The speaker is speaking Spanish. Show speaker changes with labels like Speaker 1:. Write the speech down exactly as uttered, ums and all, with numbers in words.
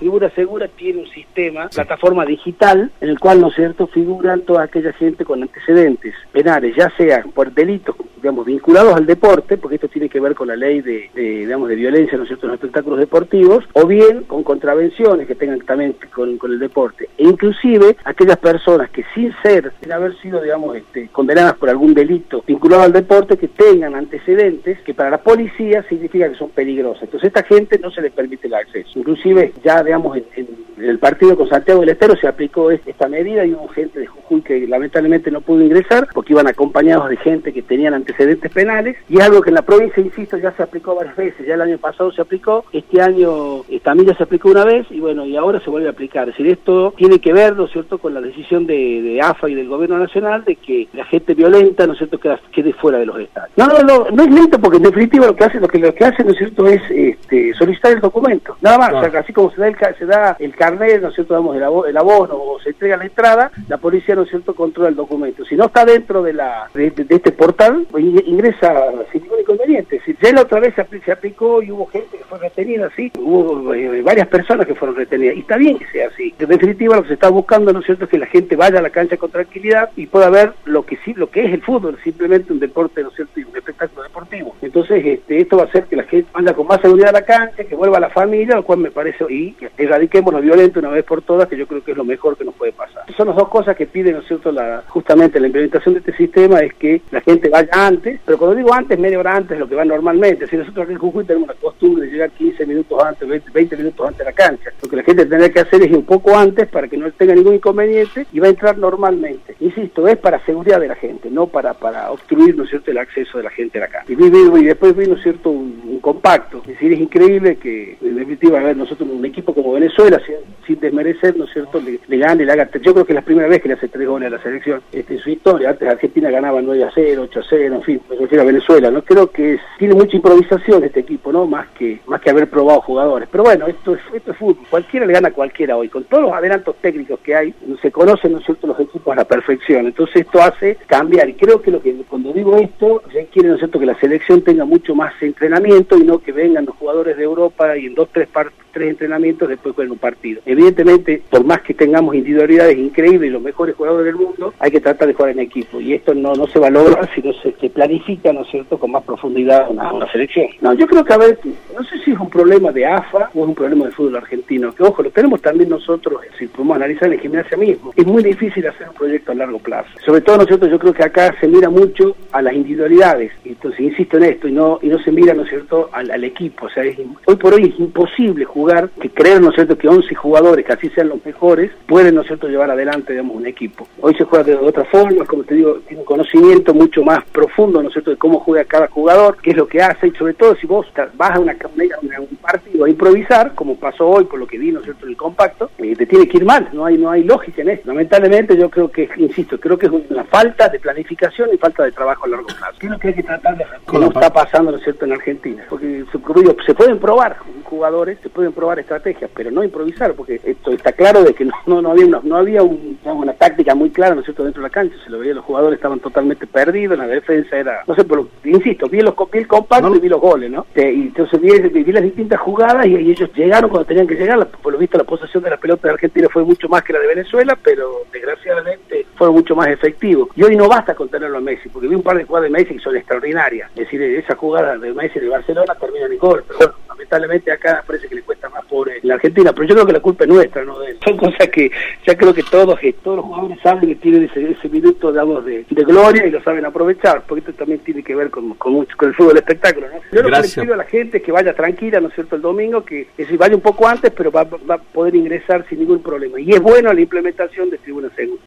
Speaker 1: Tribuna Segura tiene un sistema, plataforma digital, en el cual, ¿no es cierto?, figuran toda aquella gente con antecedentes penales, ya sea por delitos, digamos, vinculados al deporte, porque esto tiene que ver con la ley de, de digamos, de violencia, ¿no es cierto?, en los espectáculos deportivos, o bien con contravenciones que tengan también con, con el deporte, e inclusive aquellas personas que sin ser, sin haber sido, digamos, este, condenadas por algún delito vinculado al deporte, que tengan antecedentes que para la policía significa que son peligrosas. Entonces a esta gente no se les permite el acceso. Inclusive ya, digamos, en, en el partido con Santiago del Estero se aplicó esta medida y hubo gente de Jujuy que lamentablemente no pudo ingresar porque iban acompañados de gente que tenían antecedentes penales, y es algo que en la provincia, insisto, ya se aplicó varias veces. Ya el año pasado se aplicó, este año eh, también ya se aplicó una vez, y bueno, y ahora se vuelve a aplicar. Es decir, esto tiene que ver, ¿no es cierto?, con la decisión de, de A F A y del gobierno nacional de que la gente violenta, ¿no es cierto?, quede, quede fuera de los estadios. No, no, no, no es lento, porque en definitiva lo que hace, lo que, lo que hace, ¿no es cierto?, es este, solicitar el documento. Nada más, claro. O sea, así como se da el, se da el carnet, ¿no es cierto?, damos el, abo, el abono o se entrega la entrada, la policía, ¿no es cierto?, controla el documento. Si no está dentro de la de, de, de este portal, pues ingresa sin ningún inconveniente. Si ya la otra vez se, se aplicó y hubo gente que fue retenida, sí, hubo eh, varias personas que fueron retenidas, y está bien que sea así. En definitiva, lo que se está buscando, ¿no es cierto?, es que la gente vaya a la cancha con tranquilidad y pueda ver lo que sí, lo que es el fútbol, simplemente un deporte, ¿no es cierto?, y un espectáculo deportivo. Entonces, este, esto va a hacer que la gente vaya con más seguridad a la cancha, que vuelva a la familia, lo cual me parece, y que erradiquemos lo violento una vez por todas, que yo creo que es lo mejor que nos puede pasar. Son las dos cosas que pide, ¿no es cierto?, la, justamente la implementación de este sistema, es que la gente vaya antes, pero cuando digo antes, media hora antes, lo que va normalmente. Si nosotros aquí en Jujuy tenemos la costumbre de llegar quince minutos antes, veinte, veinte minutos antes de la cancha, lo que la gente tendrá que hacer es ir un poco antes para que no tenga ningún inconveniente y va a entrar normalmente. Insisto, es para seguridad de la gente, no para, para obstruir, ¿no es cierto?, el acceso de la gente a la cancha. Y, y, y después vino, ¿no es cierto?, un, un compacto. Es decir, es increíble que, en definitiva, a ver, nosotros, un equipo como Venezuela, sin, sin desmerecer, ¿no es cierto?, le, le gane, le haga, yo creo que es la primera vez que le hace tres goles a la selección este, en su historia. Antes Argentina ganaba nueve a cero, ocho a cero, en fin, me refiero a Venezuela. No creo que es, tiene mucha improvisación este equipo, ¿no? Más que más que haber probado jugadores. Pero bueno, esto es, esto es fútbol. Cualquiera le gana a cualquiera hoy. Con todos los adelantos técnicos que hay, se conocen, ¿no es cierto?, los equipos a la perfección. Entonces esto hace cambiar. Y creo que lo que cuando digo esto, ya quiere, ¿no es cierto?, que la selección tenga mucho más entrenamiento y no que vengan los jugadores de Europa y en dos, tres partes, tres entrenamientos después juegan un partido. Evidentemente, por más que tengamos individualidades increíbles y los mejores jugadores del mundo, hay que tratar de jugar en equipo. Y esto no, no se va a lograr si no se, se planifica, ¿no es cierto?, con más profundidad una, una selección. No, yo creo que, a ver, no sé si es un problema de A F A o es un problema del fútbol argentino, que ojo, lo tenemos también nosotros, si podemos analizar en gimnasia mismo. Es muy difícil hacer un proyecto a largo plazo. Sobre todo, ¿no es cierto?, yo creo que acá se mira mucho a las individualidades. Entonces, insisto en esto, y no y no se mira, ¿no es cierto?, al, al equipo. O sea, es, hoy por hoy es imposible jugar, que creer, ¿no es cierto?, que once jugadores, que así sean los mejores, pueden, ¿no es cierto?, llevar adelante, digamos, un equipo. Hoy se juega de otra forma, como te digo, tiene un conocimiento mucho más profundo, ¿no es cierto?, de cómo juega cada jugador, qué es lo que hace, y sobre todo si vos vas a, una, a un partido a improvisar, como pasó hoy, por lo que vi, ¿no es cierto?, en el compacto, eh, te tiene que ir mal, no hay no hay lógica en esto. Lamentablemente yo creo que, insisto, creo que es una falta de planificación y falta de trabajo a largo plazo. ¿Qué es lo que hay que tratar de hacer? Que no está pasando, ¿no es cierto?, en Argentina. Porque se, se pueden probar jugadores, se pueden probar estrategias, pero no improvisar, porque esto está claro de que no, no, no había, una, no había un, digamos, una táctica muy clara, ¿no es cierto?, dentro de la cancha. Se lo veía, los jugadores estaban totalmente perdidos, la defensa era, no sé, pero insisto, vi, los, vi el compacto no. y vi los goles, ¿no? Eh, y entonces vi, vi las distintas jugadas y, y ellos llegaron cuando tenían que llegar. La, por lo visto la posesión de la pelota de Argentina fue mucho más que la de Venezuela, pero desgraciadamente fueron mucho más efectivos. Y hoy no basta con tenerlo a Messi, porque vi un par de jugadas de Messi que son extraordinarias. Es decir, esa jugada de Messi de Barcelona termina en gol, pero bueno, lamentablemente acá parece que le cuesta más pobre en la Argentina, pero yo creo que la culpa es nuestra, no de él. Son cosas que ya creo que todos, que todos los jugadores saben que tienen ese, ese minuto, digamos, de, de gloria y lo saben aprovechar, porque esto también tiene que ver con, con, mucho, con el fútbol espectáculo, ¿no? Yo lo que le pido a la gente es que vaya tranquila, ¿no es cierto?, el domingo, que, que si vaya un poco antes, pero va, va a poder ingresar sin ningún problema. Y es bueno la implementación de Tribuna Segura.